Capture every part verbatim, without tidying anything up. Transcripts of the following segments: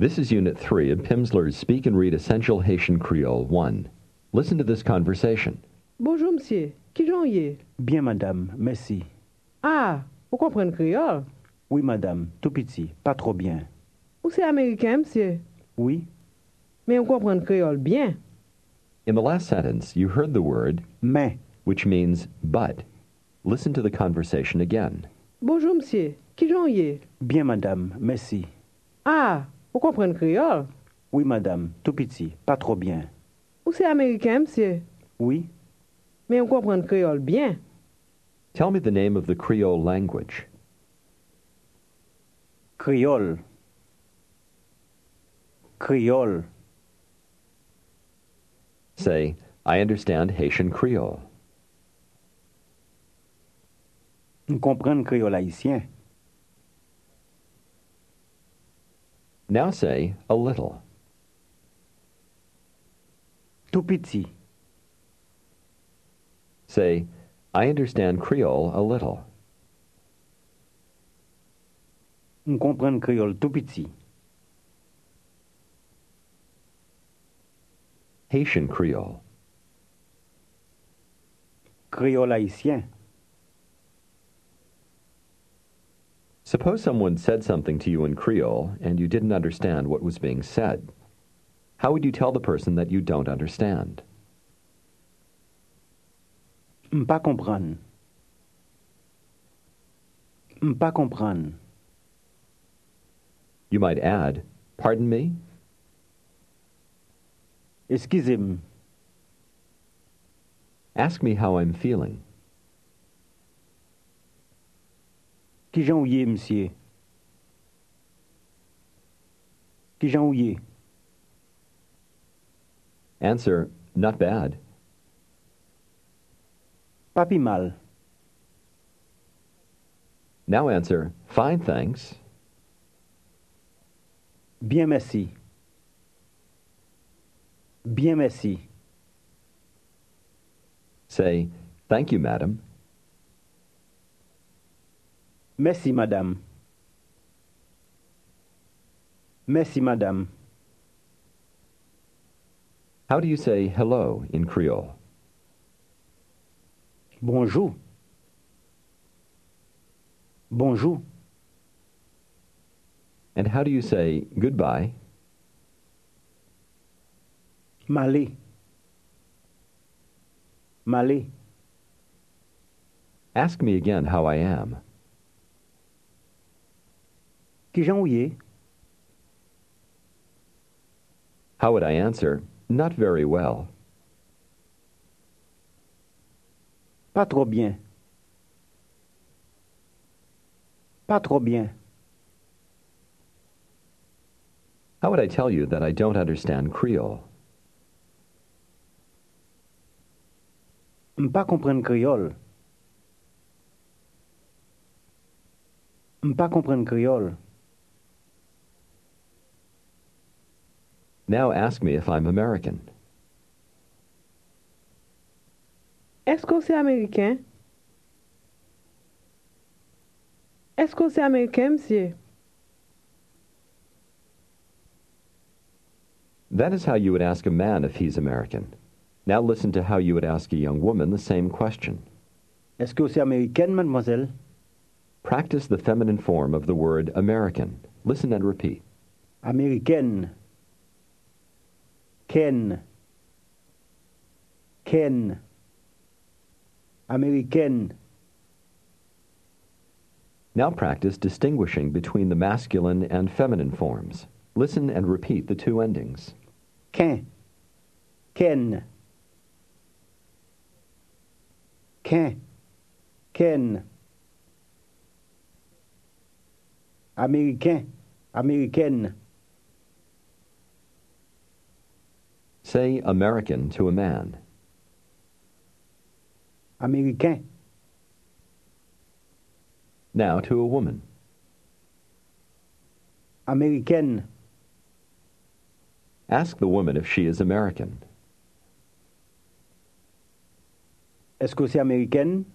This is Unit three of Pimsleur's Speak and Read Essential Haitian Creole one. Listen to this conversation. Bonjour, monsieur. Qui j'en y est? Bien, madame, merci. Ah, vous comprenez créole? Oui, madame, tout petit, pas trop bien. Ou c'est américain, monsieur? Oui, Mais on comprend créole bien. In the last sentence, you heard the word, mais, which means but. Listen to the conversation again. Bonjour, monsieur. Qui j'en y est? bien, madame, merci. Ah, vous comprenez créole? Oui, madame, tout petit, pas trop bien. Ou c'est américain, monsieur? Oui, Mais on comprend créole bien. Tell me the name of the Creole language. créole. Créole. Say, I understand Haitian Creole. On comprend créole haïtien. Now say, a little. Tout petit. Say, I understand Creole a little. On comprend créole tout petit. Haitian Creole. Créole haïtien. Suppose someone said something to you in Creole and you didn't understand what was being said. How would you tell the person that you don't understand? M'pas comprendre. M'pas comprendre. You might add, pardon me? Excusez-moi. Ask me how I'm feeling. Qui j'en y est, monsieur? Qui j'en y est? Answer, not bad. Pas pi mal. Now answer, fine, thanks. Bien, merci. Bien, merci. Say, thank you, madam. Merci, madame. Merci, madame. How do you say hello in Creole? Bonjour. Bonjour. And how do you say goodbye? Malé. Malé. Ask me again how I am. Qui j'en y est? How would I answer? Not very well. Pas trop bien. Pas trop bien. How would I tell you that I don't understand Creole? M'pas comprendre créole. M'pas comprendre créole. Now ask me if I'm American. Est-ce que c'est américain? Est-ce que c'est américain, monsieur? That is how you would ask a man if he's American. Now listen to how you would ask a young woman the same question. Est-ce que c'est américaine, mademoiselle? Practice the feminine form of the word American. Listen and repeat. Américaine. Ken. Ken. Américaine. Now practice distinguishing between the masculine and feminine forms. Listen and repeat the two endings. Ken. Ken. Ken. Ken. Américain. Américaine. Say American to a man. Américain. Now to a woman. Américaine. Ask the woman if she is American. Est-ce que c'est américaine?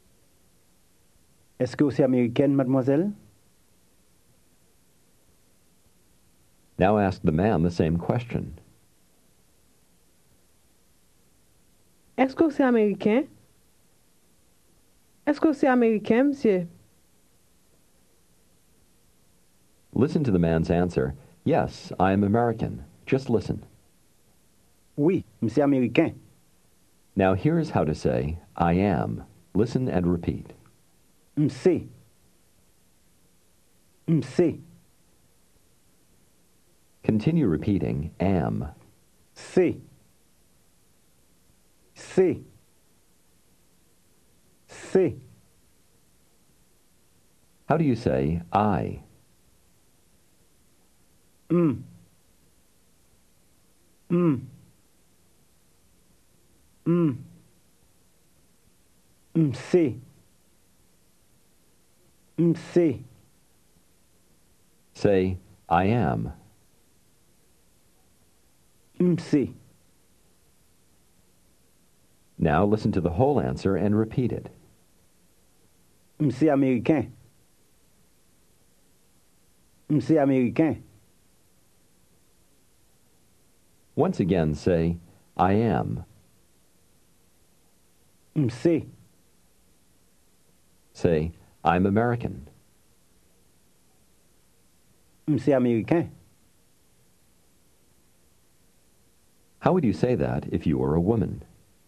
Est-ce que c'est américaine, mademoiselle? Now ask the man the same question. Est-ce que c'est américain? Est-ce que c'est américain, monsieur? Listen to the man's answer. Yes, I am American. Just listen. Oui, m'se américain. Now here's how to say, I am. Listen and repeat. M'se. M'se. Continue repeating, am. Se. Se. Se. How do you say, I? Mm. Mm. Mm. M'se. M'se. Say, I am. M'se. Now listen to the whole answer and repeat it. M'se américain. M'se américain. Once again say, I am. M'se. Say, I'm American. M'se américain. How would you say that if you were a woman?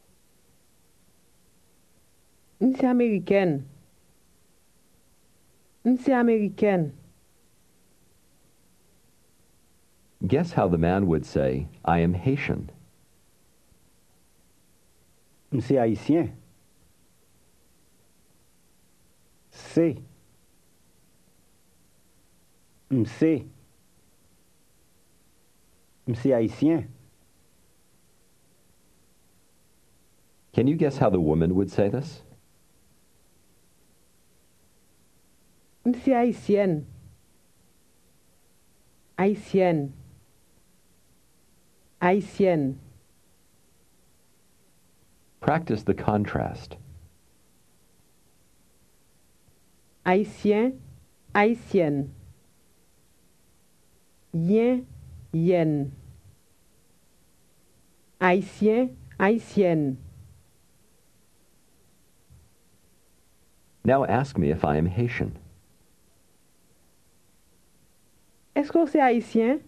M'se américaine. M'se américaine. Guess how the man would say, I am Haitian. M'se haïtien. Se. M'se. M'se haïtien. Can you guess how the woman would say this? M'se haïtienne. Haïtienne. Haïtienne. Practice the contrast. Haïtien, haïtienne. Yen, yen. Haïtien, haïtienne. Now ask me if I am Haitian. Est-ce que c'est haïtien?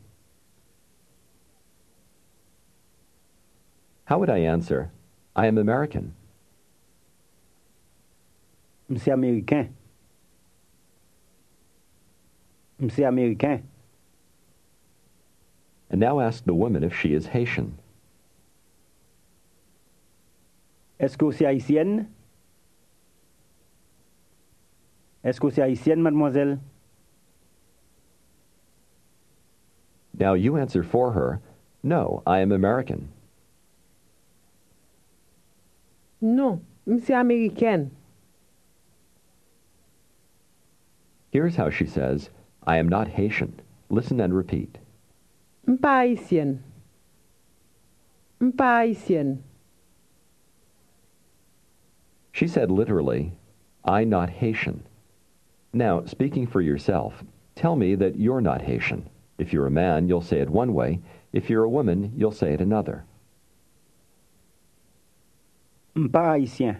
How would I answer? I am American. M'se américain. M'se américain. And now ask the woman if she is Haitian. Est-ce que c'est haïtienne? Est-ce que c'est haïtienne, mademoiselle? Now you answer for her, no, I am American. Non, m'se américaine. Here's how she says, I am not Haitian. Listen and repeat. M'pa haïtienne. M'pa haïtienne. She said literally, I not Haitian. Now, speaking for yourself, tell me that you're not Haitian. If you're a man, you'll say it one way. If you're a woman, you'll say it another. M'pa haïtien.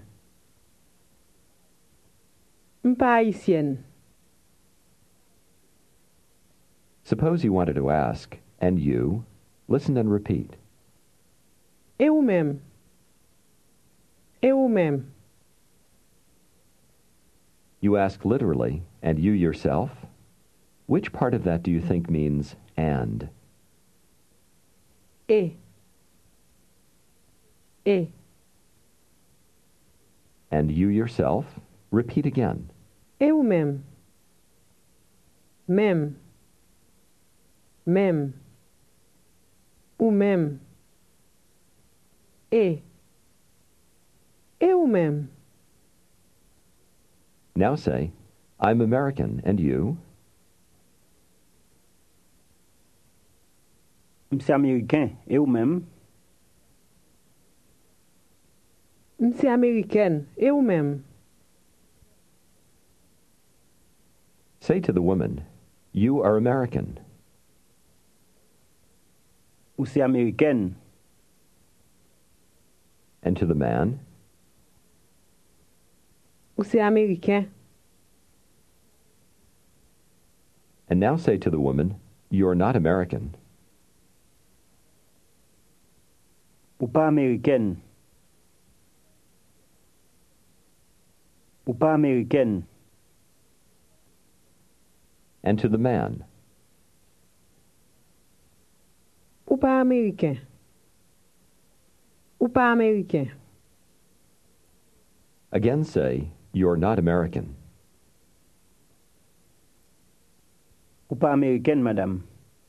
M'pa haïtienne. Suppose you wanted to ask, and you? Listen and repeat. Et ou même? Et ou même? You ask literally, and you yourself? Which part of that do you think means and? Et. Et. And you yourself? Repeat again. Et ou même? Même. Même. Ou même. Et. Et ou même? Now say, I'm American, and you? M'se américain. Et ou même? M'se américaine. Et ou même? Say to the woman, you are American. Ou c'est américaine? And to the man, Ou c'est américain? and now say to the woman, you're not American. Ou pas américaine? Ou pas américaine? And to the man, Ou pas américain? Ou pas américain? again say, you're not American. Ou pas américaine, madame?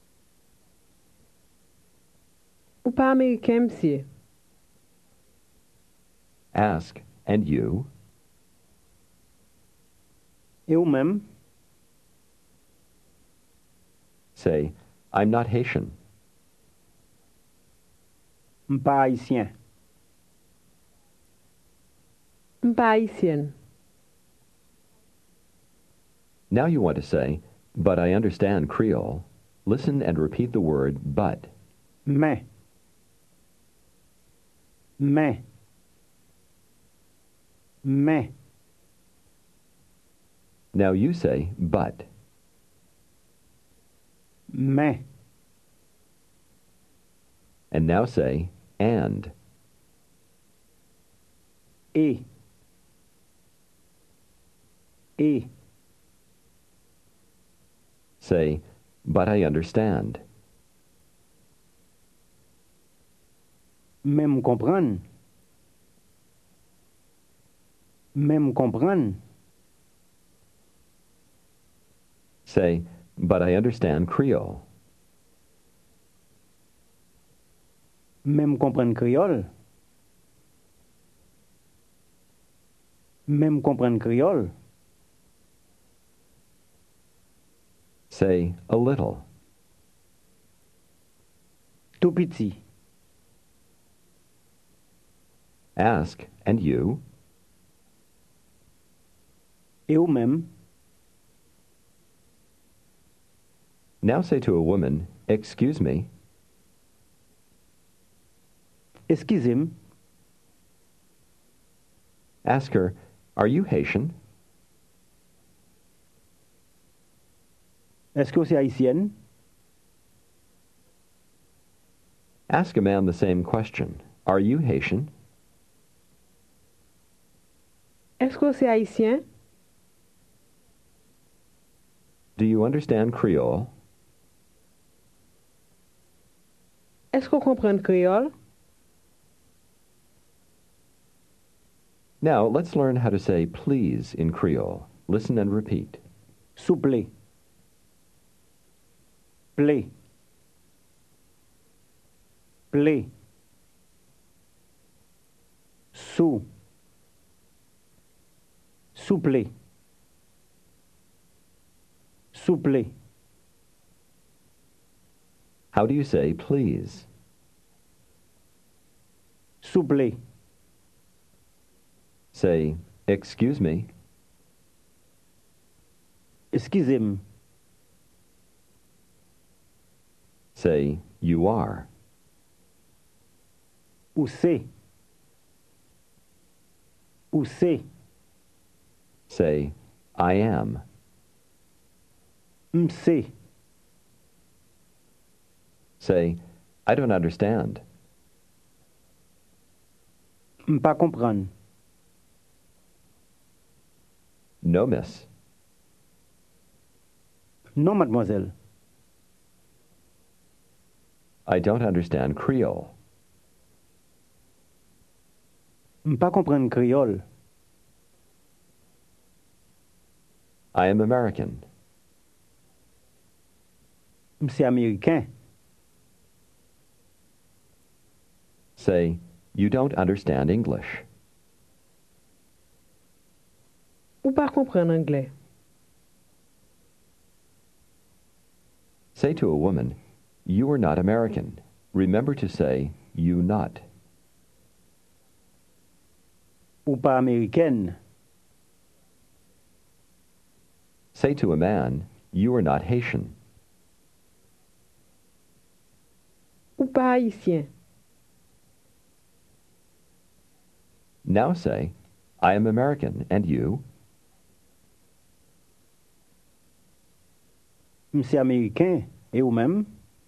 Ou pas américain, monsieur? Ask, and you, Et ou même? say, I'm not Haitian. M'pas haïtien. M'pas haïtienne. Now you want to say, but I understand Creole. Listen and repeat the word but. Mais. Mais. Mais. Now you say but. Mais. And now say and. Et. Et. Say, but I understand. Même comprendre. Même comprendre. Say, but I understand Creole. Même comprendre créole. Même comprendre créole. Say, a little. Tout petit. Ask, and you, Et ou même? now say to a woman, excuse me, Excusez-moi. ask her, are you Haitian? Est-ce que c'est haïtienne? Ask a man the same question, are you Haitian? Est-ce que c'est haïtien? Do you understand Creole? Est-ce qu'on comprend le créole? Now let's learn how to say please in Creole. Listen and repeat. S'il vous plaît. Plaît. Plaît. Sous. Souple. Souple. How do you say please? Souple. Say, excuse me. Excusez-moi. Say, you are. Où c'est? Où c'est? Say, I am. M'sais. Say, I don't understand. M'pas comprendre. No, miss. Non, mademoiselle. I don't understand Creole. M'pas comprendre créole. I am American. M'sais américain. Say, you don't understand English. Ou pas comprendre anglais? Say to a woman, you are not American. Remember to say, you not. Ou pas américaine. Say to a man, you are not Haitian. Ou pas haïtien. Now say, I am American, and you? M'se américain. Et vous-même?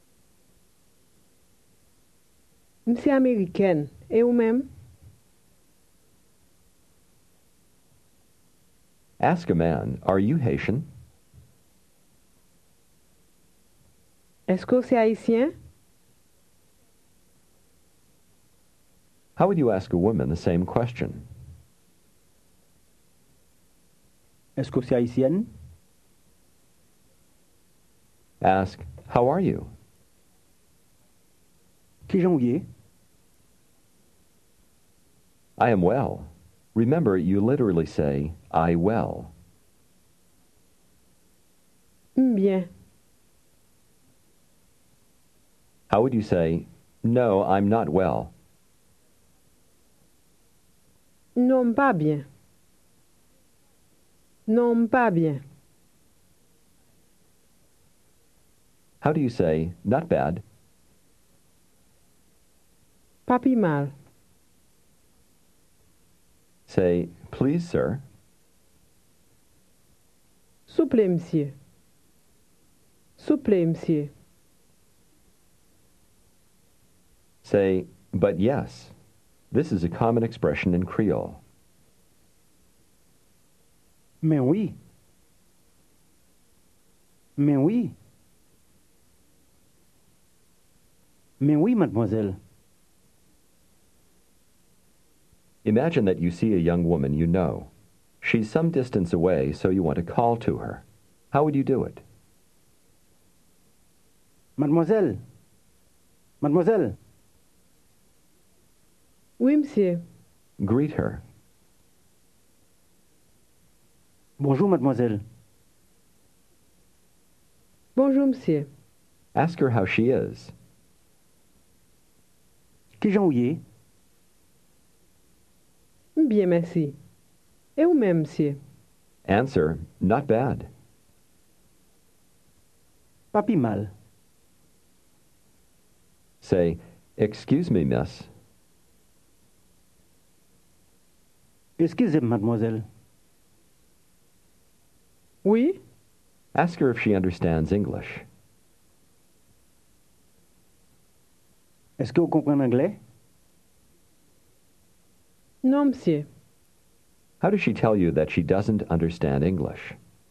M'se américaine. Et vous-même? Ask a man, are you Haitian? Est-ce que c'est haïtien? How would you ask a woman the same question? Est-ce que c'est haïtienne? Ask, how are you? Qui j'en y est? I am well. Remember, you literally say, I well. Bien. How would you say, no, I'm not well? Non, pas bien. Non, pas bien. How do you say, not bad? Pas pi mal. Say, please, sir. Souple, monsieur. Souple, monsieur. Say, but yes. This is a common expression in Creole. Mais oui. Mais oui. Mais oui, mademoiselle. Imagine that you see a young woman you know. She's some distance away, so you want to call to her. How would you do it? Mademoiselle. Mademoiselle. Oui, monsieur. Greet her. Bonjour, mademoiselle. Bonjour, monsieur. Ask her how she is. Qui j'en y est? Bien, merci. Et vous-même, monsieur? Answer, not bad. Pas pi mal. Say, excuse me, miss. Excusez-moi, mademoiselle. Oui? Ask her if she understands English. Est-ce que vous comprenez anglais? Non, monsieur. How does she tell you that she doesn't understand English?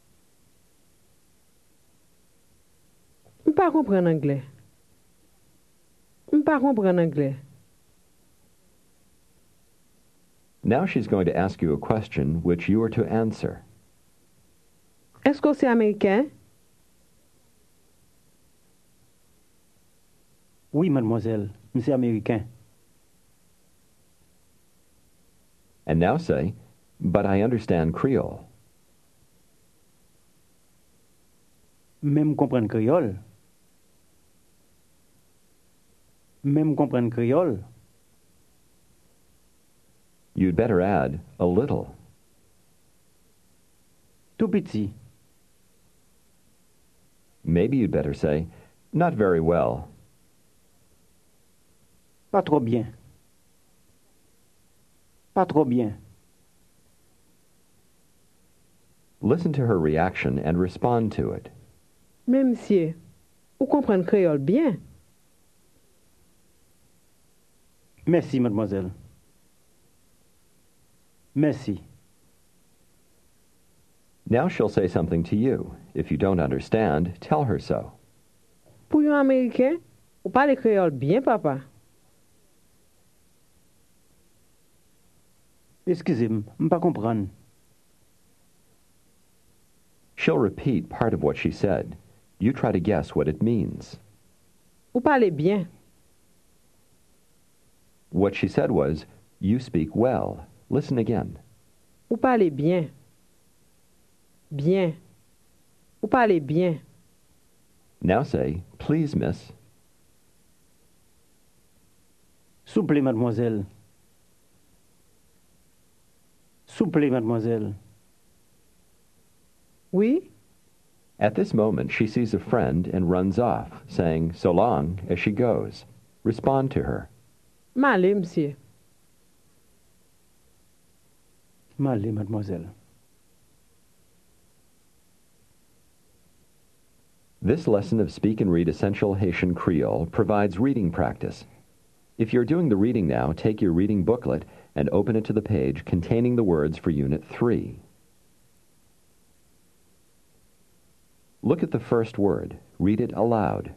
M'pas comprendre anglais. M'pas comprendre anglais. Now she's going to ask you a question which you are to answer. Est-ce que c'est américain? Oui, mademoiselle. Monsieur américain. And now say, but I understand Creole. Même comprendre créole. Même comprendre créole. You'd better add a little. Tout petit. Maybe you'd better say, not very well. Pas trop bien. Pas trop bien. Listen to her reaction and respond to it. Mais, monsieur, vous comprenez créole bien? Merci, mademoiselle. Merci. Now she'll say something to you. If you don't understand, tell her so. Pour un américain, vous parlez créole bien, papa. Excusez-moi, m'pas comprendre. She'll repeat part of what she said. You try to guess what it means. Vous parlez bien. What she said was, you speak well. Listen again. Vous parlez bien. Bien. Vous parlez bien. Now say, please, miss. Souple, mademoiselle. Souple, mademoiselle. Oui? At this moment, she sees a friend and runs off, saying, so long, as she goes. Respond to her. M'allez, monsieur. M'allez, mademoiselle. This lesson of Speak and Read Essential Haitian Creole provides reading practice. If you're doing the reading now, take your reading booklet and open it to the page containing the words for Unit three. Look at the first word. Read it aloud.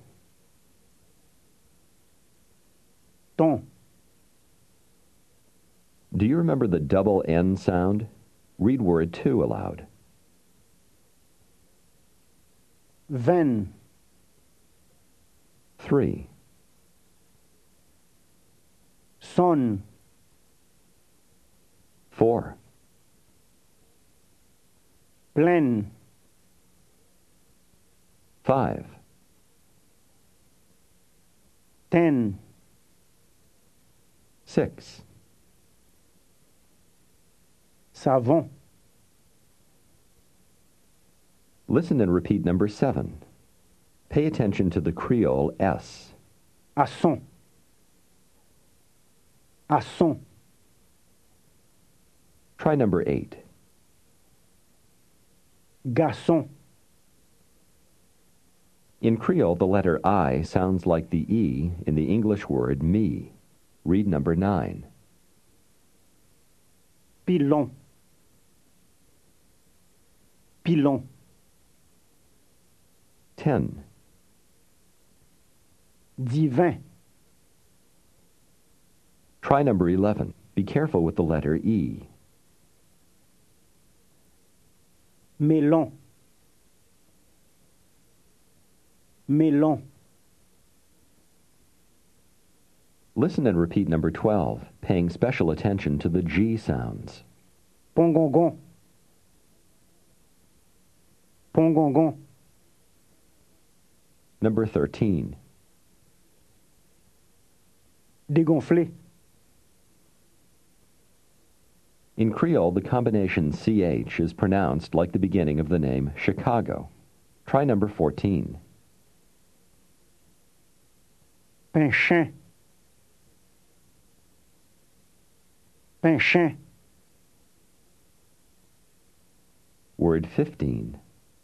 Ton. Do you remember the double N sound? Read word two aloud. Veine. Three. Sonne. Four. Pleine. Five. Ten. Six. Savon. Listen and repeat number seven. Pay attention to the Creole S. Asson. Asson. Try number eight. Garçon. In Creole, the letter I sounds like the E in the English word me. Read number nine. Pilon. Pilon. Ten. Divin. Try number eleven. Be careful with the letter E. Melon. Melon. Listen and repeat number twelve, paying special attention to the G sounds. Pongongon. Pongongon. Number thirteen. Dégonflé. In Creole, the combination C H is pronounced like the beginning of the name Chicago. Try number fourteen. Pinchin. Pinchin. Word fifteen.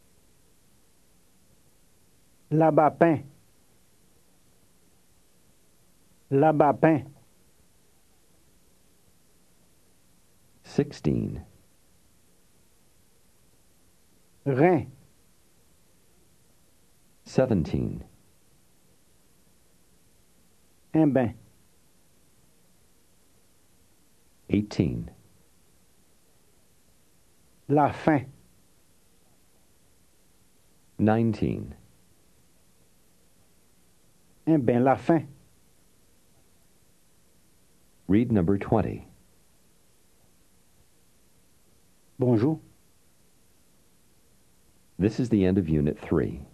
Labapin. Labapin. Sixteen. Rein. Seventeen. Un bain. Eighteen. La fin. Nineteen. Un bain la fin. Read number twenty. Bonjour. This is the end of Unit three.